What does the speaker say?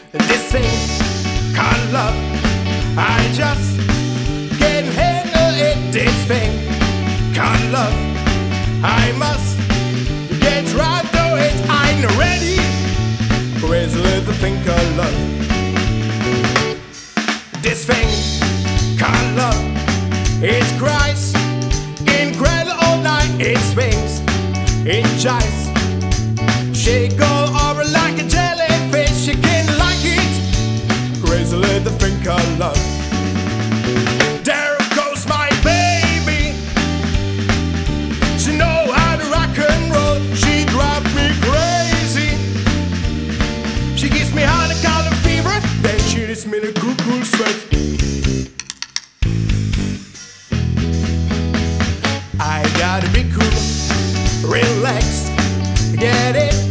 This thing called love, I just can't handle it. This thing called love, I must get right through it. I'm ready. Crazy little thing called love. This thing called love, it cries, incredible all night. It swings, it jives, she go over like a jellyfish. You can't like it. Crazy little thing called love. There goes my baby. She know how to rock and roll. She drives me crazy. She gives me hot and cold fever. Then she gives me the cool sweat. I gotta be cool, relax, get it.